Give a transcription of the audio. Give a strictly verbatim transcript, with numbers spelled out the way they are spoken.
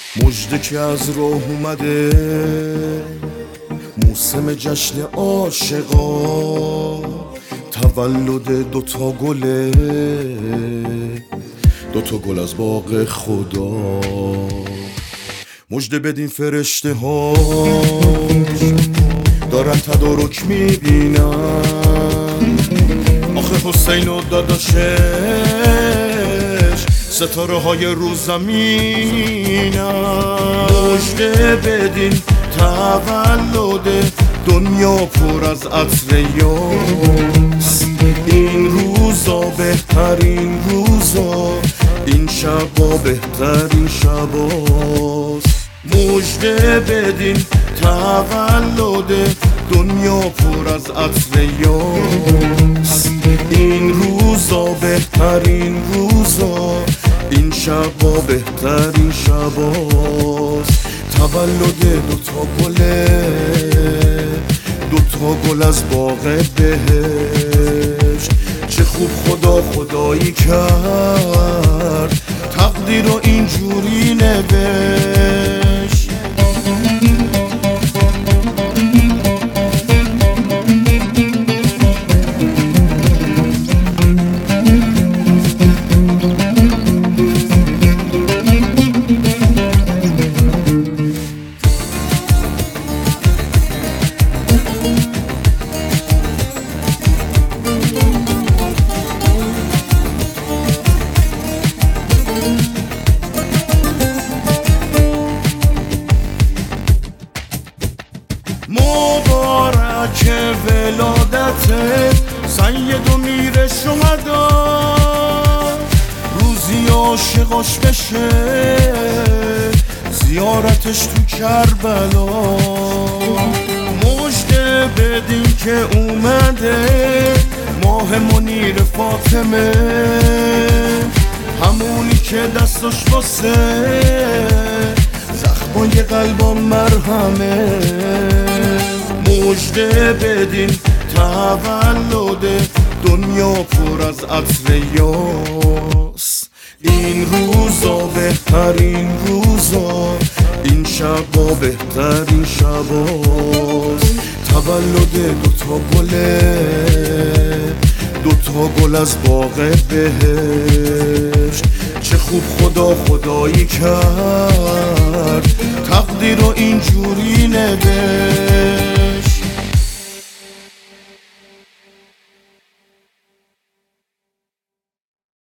مژده که از راه اومده، موسم جشن عاشقا، تولد دوتا گله، دوتا گل از باغ خدا. مژده بدین فرشته ها دارن تدارک میبینن، آخه حسین و داداشش ستاره های رو زمینن. مژده بدین تولد دنیا پر از عطر یاس، این روزا بهترین روزا، این شبا بهترین شباست. مژده بدین تولد دنیا پر از عطر یاس، این روزا بهترین روزا، این شبا بهترین شباست. تولد دوتا گله، دوتا گل از باغ بهشت. چه خوب خدا خدایی کرد، تقدیر رو اینجوری نوشت. مبارک ولادت سید و میر شهدا، روزی عاشقاش بشه زیارتش تو کربلا. مژده بدین که اومده ماه منیر فاطمه، همونی که دستاش واسه زخمای قلبم مرهمه. مژده بدین تولد دنیا پر از عطر یاس، این روزا بهترین روزا، این شبا بهترین شباست. تولد دوتا گله، دوتا گل از باغ بهشت. چه خوب خدا خدایی کرد، تقدیر رو اینجوری نوشت.